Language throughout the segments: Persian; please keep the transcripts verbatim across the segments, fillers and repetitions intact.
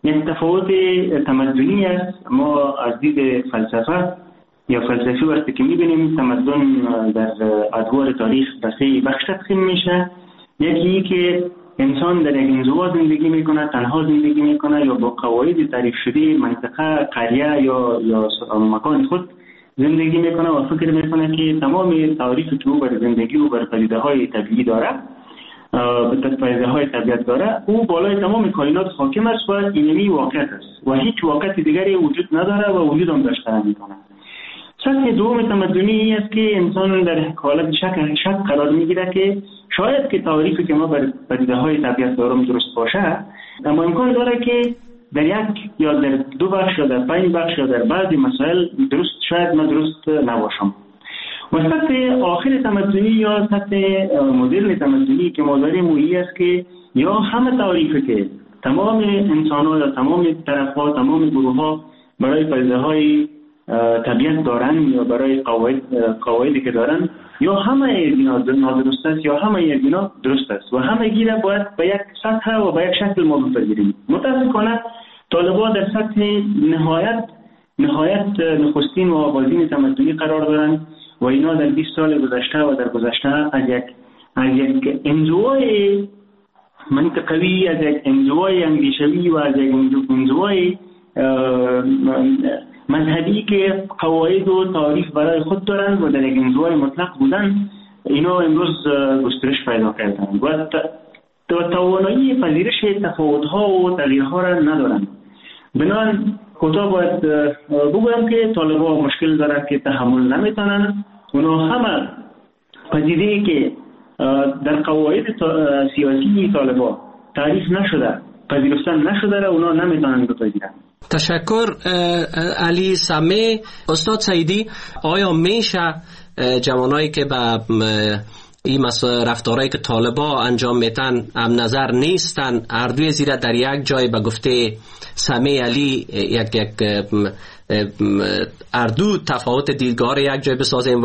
یک تفاوت تمدنی است. ما از دید فلسفه یا فلسفی وقتی که می‌بینیم تمدن در ادوار تاریخ به سه بخش تقسیم میشه. یکی که انسان در یک انزوا زندگی میکنه، تنها زندگی میکنه یا با قواعد تعریف شده منطقه، قریه یا یا مکان خود زندگی میکنه و فکر میکنه که تمام تعریفی که او بر زندگی و بر پدیده‌های طبیعی داره، به پدیده‌های طبیعت داره، او بالای تمام کائنات حاکم است و اینمی واقعیت است و هیچ واقعیت دیگری وجود نداره و وجود هم داشته نمیکنه. سطح دوم تمدنی است که انسان در حالت شک شک قرار میگیره که شاید که تعریفی که ما بر پدیده‌های طبیعت داریم درست باشه، اما امکان داره که در یک یا در دو بخش یا در پنج بخش یا در بعضی مسائل درست شاید من درست نباشم. و سطح آخر تمدنی یا سطح مدرن تمدنی که ما داریم مویی است که یا همه تعریفی که تمام انسان‌ها یا تمام طرف‌ها، تمام گروه‌ها برای پدیده‌های طبیعت دارن یا برای قواعد قواعدی که دارن، یا همه اینا نادرست است یا همه اینا درست است و همه گیره باید به یک سطح و به یک شکل ما بپذیریم. متاسفانه طالبان در سطح نهایت نهایت نخستین و آغازین تمدنی قرار دارن و اینا در بیست سال گذشته و در گذشته از یک از یک انزوای منطقوی، از یک انزوای اندیشوی و از یک انزوای مذهبی که قواعد و تعریف برای خود دارند و در یک انزوای مطلق بودن، اینا امروز گسترش پیدا کردن و توانایی پذیرش تفاوت‌ها و تغییرها را ندارند. بنابراین کوتاه باید بگویم که طالبان مشکل دارند که تحمل نمیتونن. اونا همه پدیده‌ای که در قواعد سیاسی طالبان تعریف نشده، پذیرفتن نشده را اونا نمیتونن بپذیرن. تشکر علی سمی. استاد سعیدی، آیا میشه جوانایی که به این رفتارهایی که طالبا انجام میتن هم نظر نیستن، هر دوی زیرا در یک جای به گفته سمی علی یک یک اردو تفاوت دیدگاه یک جای بسازیم و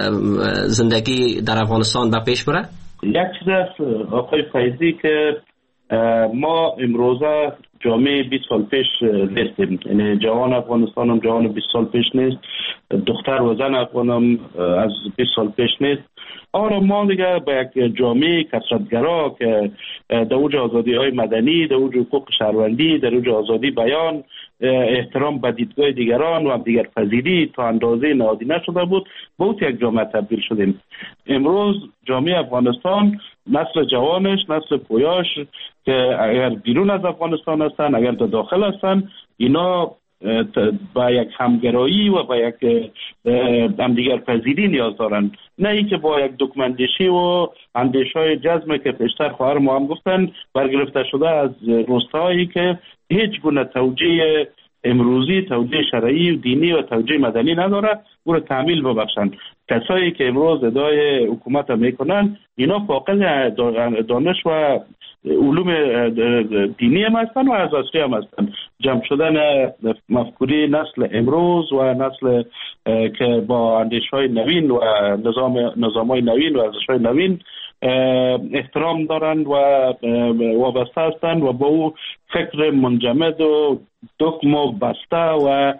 زندگی در افغانستان به پیش بره؟ یک چیز است آقای فیضی که ما امروزه جامعه بیست سال پیش نیستیم، یعنی جوان افغانستان هم جوان بیست سال پیش نیست، دختر و زن افغان هم از بیست سال پیش نیست. آره ما دیگه به یک جامعه کثرت‌گرا که در اوج آزادی های مدنی، در اوج حقوق شهروندی، در اوج آزادی بیان، احترام به دیدگاه دیگران و دیگر پذیری تا اندازه نهادی نشده بود، به اوت یک جامعه تبدیل شدیم. امروز جامعه افغانستان، نسل جوانش، نسل پویاش که اگر بیرون از افغانستان هستن، اگر در داخل هستن، اینا با یک همگرایی و با یک همدیگر پذیری نیاز دارن، نه ای که با یک دکمندشی و اندیشهای جزمه که پیشتر خواهر ما هم گفتن برگرفته شده از روستایی که هیچ گونه توجیه امروزی، توجیه شرعی و دینی و توجیه مدنی نداره، او را تعمیل ببخشند. کسایی که امروز ادعای حکومت میکنن اینا فاقد دانش و علوم دینی هم هستن و اساسی هم هستن. جمع شدن مفکوری نسل امروز و نسل که با اندیش‌های نوین و نظام نظام‌های نوین و ارزش‌های نوین احترام دارند و وابسته هستند و با او فکر منجمد و دکم و بسته و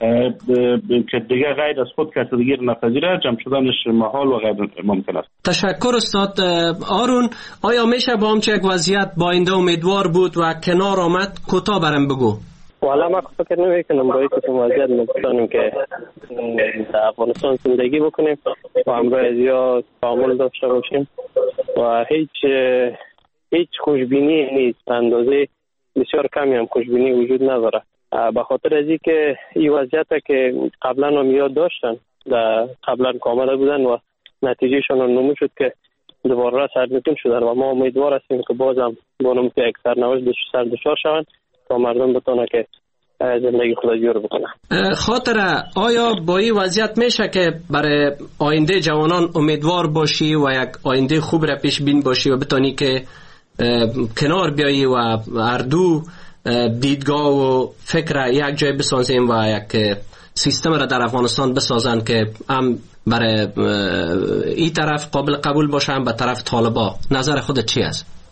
که دیگه غیر از خود کسی دیگر نپذیره، جمع شدنش محال و غیر ممکن است. تشکر استاد آرون. آیا میشه با همچه یک وضعیت با آینده امیدوار بود و کنار آمد؟ کوتاه برام بگو. والا ما فکر نمیکنم با اینکه وضعیت میتونیم که در افغانستان زندگی بکنیم و همراه یا تعامل داشته باشیم و هیچ هیچ خوشبینی نیست، اندازه بسیار کمی هم خوشبینی وجود نداره. به خاطر از اینکه این وضعیت که قبلا هم یاد داشتن، قبلا که آمده بودن و نتیجهشان نمود شد که دوباره سرنگون شدن و ما امیدوار هستیم که بازم بانم که یک سرنوشت سردشار شوند تا مردم بتونه که زندگی خود جور بکنه. خاطره، آیا با این وضعیت میشه که برای آینده جوانان امیدوار باشی و یک آینده خوب را پیش بین باشی و بتونی که کنار بیایی و هر دو دیدگاه و فکر یک جای بسازیم و یک سیستم را در افغانستان بسازن که هم برای این طرف قابل قبول باشه هم به طرف طالبا؟ نظر خودت چی است؟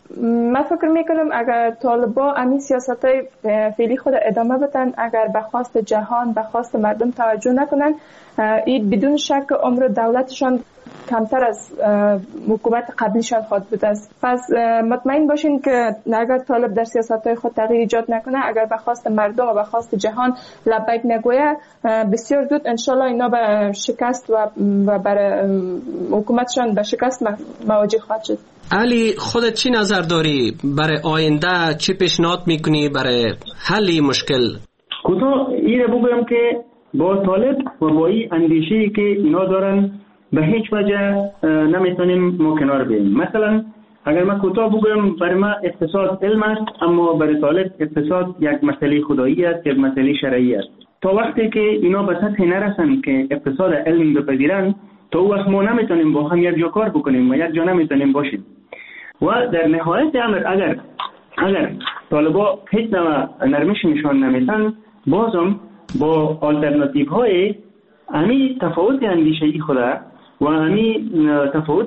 من فکر میکنم اگر طالبا همین سیاستای فعلی خود ادامه بدن، اگر به خواست جهان به خواست مردم توجه نکنن، این بدون شک عمر دولتشان کمتر از حکومت قبلیشان خواهد بود است. پس مطمئن باشین که اگر طالب در سیاستهای خود تغییر ایجاد نکنه، اگر به خواست مردم و به خواست جهان لبیک نگویه، بسیار زود انشالله اینا به شکست و برای حکومتشان به شکست مواجه خواهد شد. علی، خودت چی نظر داری برای آینده؟ چی پیشنهاد میکنی برای حل این مشکل؟ کوتاه این بگویم که با طالب و با این اندیشه‌ای که اینا دارن به هیچ وجه نمیتونیم ما کنار بیاییم. مثلا اگر من کوتاه بگویم، برای ما اقتصاد علم است، اما برای طالب اقتصاد یک مسئله خدایی است، یک مسئله شرعی است. تا وقتی که اینا به سطحی نرسن که اقتصاد علم بپذیرن، تا اون وقت ما نمیتونیم با هم یک جا کار بکنیم و یک جا نمیتونیم باشیم. و در نهایت امر اگر اگر طالبا هیچ نوع نرمش نشان نمیدن، بازم با آلترناتیو های همین تفاوت اندیشه‌ای خدا و همین تفاوت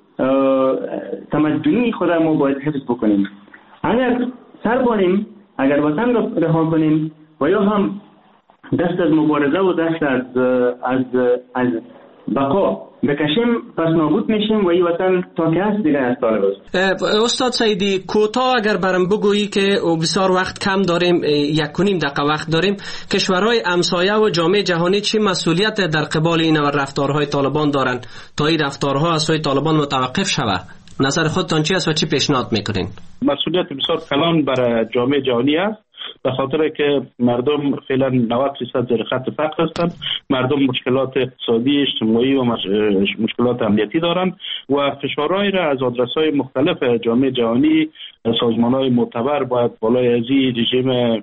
تمدنی خدا ما باید حفظ بکنیم. اگر سر بانیم، اگر وطن را رها کنیم و یا هم دست از مبارزه و دست از از از بقا بکشیم، پس نابود میشیم و این وطن تا که هست دیگه از طالب است. استاد سعیدی، کوتاه اگر برام بگویی که بسیار وقت کم داریم، یک کنیم دقیقه وقت داریم، کشورهای همسایه و جامعه جهانی چی مسئولیت در قبال این رفتارهای طالبان دارند تا این رفتارها از سوی طالبان متوقف شود؟ نظر خودتان چی است و چی پیشنهاد میکنین؟ مسئولیت بسیار کلان برای جامعه جهانی است، به خاطر که مردم فعلا نود درصد زیر خط فقر هستند. مردم مشکلات اقتصادی، اجتماعی و مشکلات امنیتی دارند و فشارهایی را از آدرس‌های مختلف جامعه جهانی، سازمان‌های معتبر باید بالای از این رژیم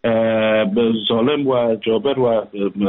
ظالم و جابر و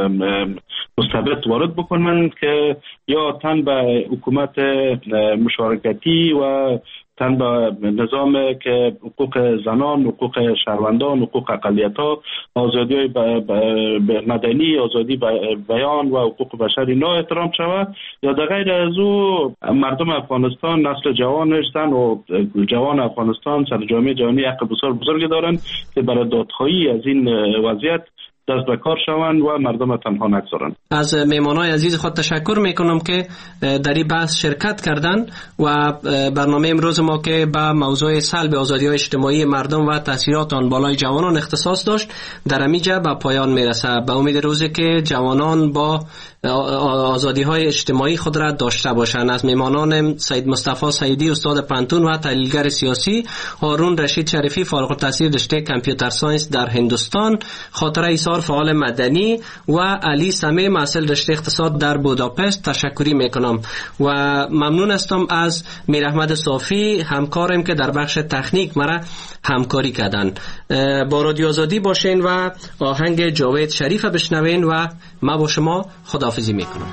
مستبد وارد بکنن که یا تن به حکومت مشارکتی و تن به نظام که حقوق زنان، حقوق شهروندان، حقوق اقلیت‌ها، آزادی‌های مدنی، آزادی بیان و حقوق بشر اینا احترام شود، یا در غیر از او مردم افغانستان، نسل جوانش، زن و جوان افغانستان سر جامعه جهانی حق بسیار بزرگی دارند که برای دادخواهی از این وضعیت دست به کار شوند و مردم تنها نگذارند. از مهمانای عزیز خود تشکر میکنم که در این بحث شرکت کردن و برنامه امروز ما که به موضوع سلب آزادی‌های اجتماعی مردم و تاثیرات آن بالای جوانان اختصاص داشت در همینجا به پایان میرسه. به امید روزی که جوانان با آزادی‌های اجتماعی خود را داشته باشند. از مهمانان سید مصطفی سعیدی، استاد پانتون و تحلیلگر سیاسی، هارون رشید شریفی، فارغ التحصیل رشته کامپیوتر ساینس در هندوستان، خاطره ایثار فعال مدنی و علی سمه محصل رشته اقتصاد در بوداپست تشکری میکنم و ممنون هستم از میر احمد صافی همکارم که در بخش تکنیک مرا همکاری کردن. با رادیو آزادی باشین و آهنگ جاوید شریف بشنوین و ما با شما خداحافظی میکنم.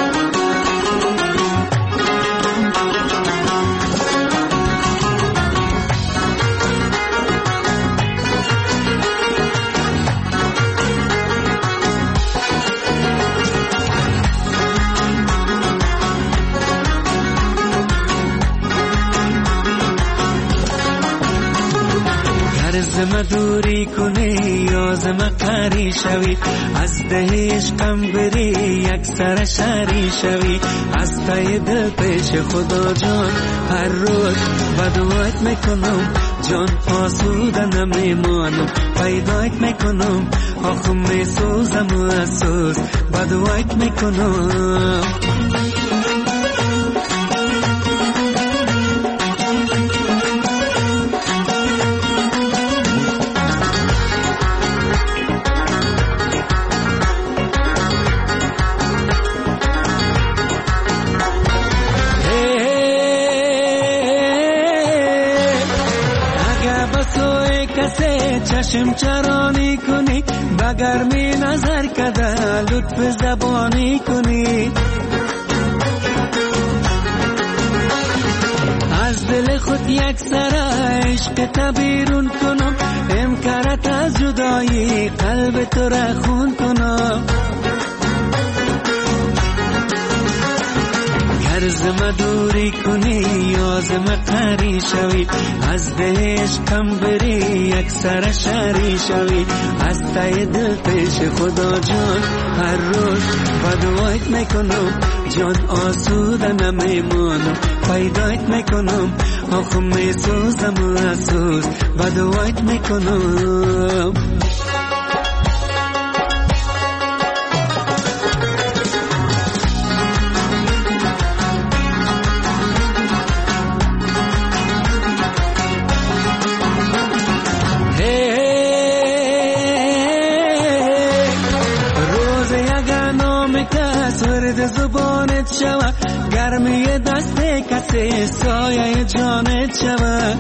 زما دوری کنی یا زما قری شوی، از دهش کم بری یک سر شری شوی، از تای دل پیش خدا جان هر روز بدوایت میکنم، جان آسوده نمیمانم، پیدایت میکنم، آخم میسوزم و اسوز بدوایت میکنم. چشم چرانی کنی، بگرمی نظر کده لطف زبانی کنی، از دل خود یک سر عشق تبیرون کنم، امکارت از جدایی قلب تو را خون کنم. گر زم دوری کنی یا زم قری شوی از دهش کم بری یک سر شری شوی از تای دل پیش خدا جان هر روز بدوایت میکنم جان آسوده نمیمانم پیدایت میکنم آخ میسوزم و اسوز بدوایت میکنم زبانت شوه گرمی دست کسی سایه جانت شوه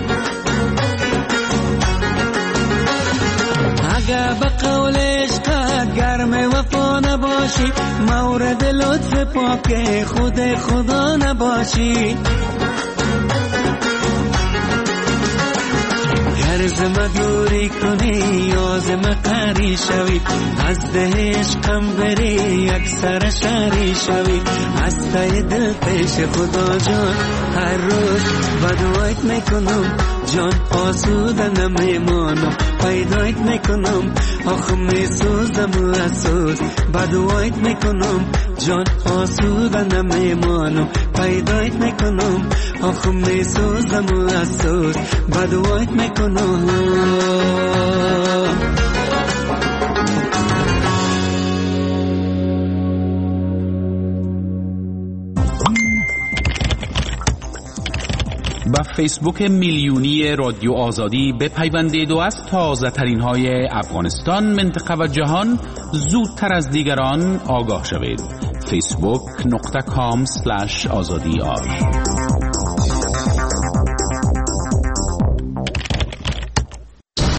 اگه به قول عشقت گرم وفا نباشی مورد لطف پاک خود خدا نباشی گر زم دوری کنی یا زم قری شوی از دهش کم بری یک سر شری شوی از تای دل پیش خدا جان هر روز بدوایت میکنم جان آسوده نمیمانم پیدایت میکنم آخ میسوزم و اسوز بدوایت میکنم جان آسوده نمیمانم پیدایت میکنم آخ میسوزم و اسوز بدوایت میکنم با فیسبوک میلیونی رادیو آزادی بپیوندید و از تازه ترین های افغانستان، منطقه و جهان زودتر از دیگران آگاه شوید. فیسبوک نقطه کام سلش آزادی آر